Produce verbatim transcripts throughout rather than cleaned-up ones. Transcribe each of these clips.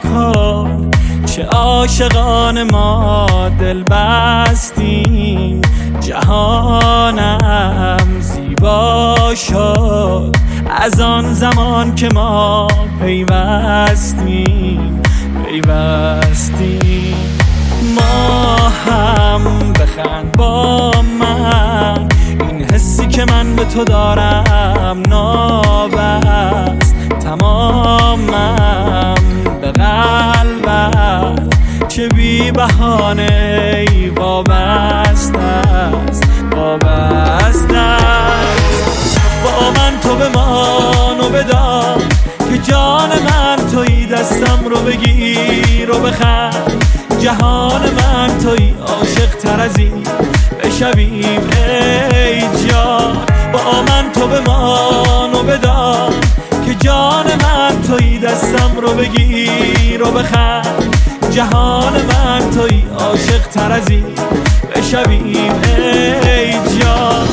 کن، چه عاشقان ما دل بستیم. جهانم زیبا شد از آن زمان که ما پیوستیم پیوستیم. ما هم بخند با من، این حسی که من به تو دارم نابست تمامم به قلبت، چه بی بهانه ای وابسته است وابسته است. با من تو بمان و بدان که جان من تویی، دستم رو بگیر و بخند. جهان من تویی، عاشق تر از این بشویم ای جان. با من تو بمان و بدان که جان من تویی، دستم رو بگیر و بخند. جهان من تویی، عاشق تر از این بشویم ای جان.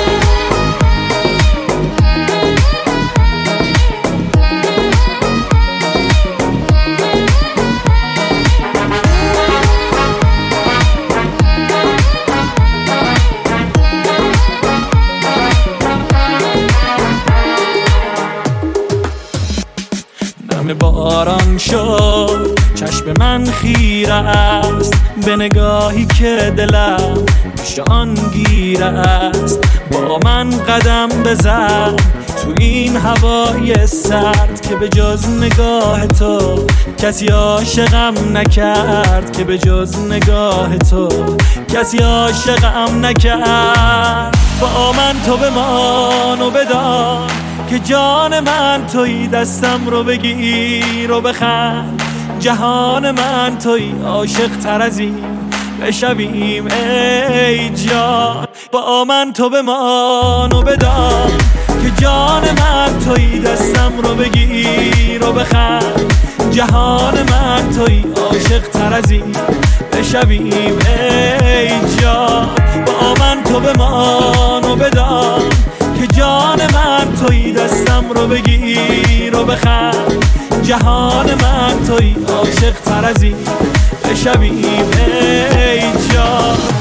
باران شد چشم من خیره است به نگاهی که دلم پیشان گیره است. با من قدم بزن تو این هوای سرد که به جز نگاه تو کسی عاشقم نکرد، که به جز نگاه تو کسی عاشقم نکرد. با من تو بمان و بدان که جان من تویی، دستم رو بگیر و بخند. جهان من تویی، عاشق تر از این بشویم ای جان. با من تو بمان و بدان که جان من تویی، دستم رو بگیر و بخند. جهان من تویی، عاشق تر از این بشویم ای جان. با من تو بمان و بدان که جان من تویی، دستم رو بگیر و بخند. جهان من تویی، عاشق تر از این بشویم ای جان.